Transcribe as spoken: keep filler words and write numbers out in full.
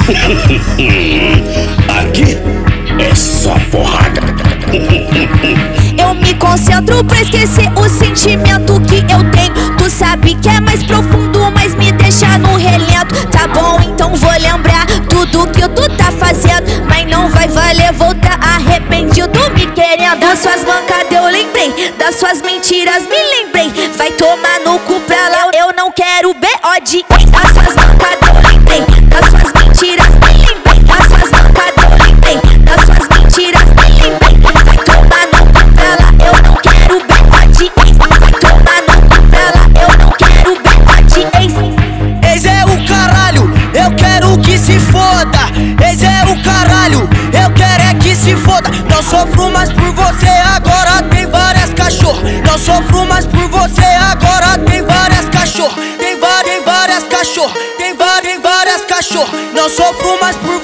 Aqui é só porrada. Eu me concentro pra esquecer o sentimento que eu tenho. Tu sabe que é mais profundo, mas me deixa no relento. Tá bom, então vou lembrar tudo que tu tá fazendo, mas não vai valer voltar arrependido me querendo. Das suas mancadas eu lembrei, das suas mentiras me lembrei. Vai tomar no cu pra lá, eu não quero B O de ex. Das suas mancadas eu lembrei, das suas mentiras me lembrei. Das suas mancadas eu lembrei, das suas mentiras me lembrei. Vai tomar no cu pra lá, eu não quero B O de ex. Vai tomar no cu pra lá, eu não quero B O de ex. Ex é o caralho, eu quero que se foda. Ex é o caralho, eu quero é que se foda. Não sofro mais por você, agora tem várias cachorro. Não sofro mais por você, agora tem várias cachorro. Tem várias, tem várias cachorro. Tem várias, tem várias cachorro. Não sofro mais por